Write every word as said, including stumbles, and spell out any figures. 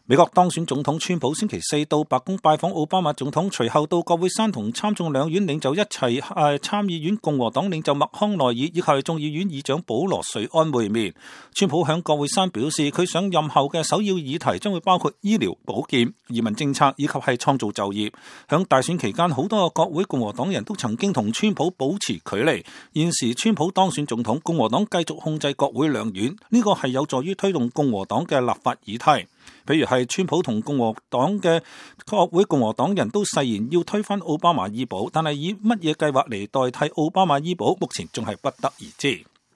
美國當選總統川普星期四到白宮拜訪奧巴馬總統，隨後到國會山同參眾兩院領袖一齊誒參議院共和黨領袖麥康奈爾以及眾議院議長保羅瑞安會面。川普響國會山表示，佢上任後嘅首要議題將會包括醫療保健、移民政策以及係創造就業。響大選期間，好多個國會共和黨人都曾經同川普保持距離。現時川普當選總統，共和黨繼續控制國會兩院，呢個係有助於推動共和黨嘅立法議題。比如係川普同共和黨嘅國會共和黨人都誓言要推翻奧巴馬醫保，但係以乜嘢計劃嚟代替奧巴馬醫保，目前仲係不得而知。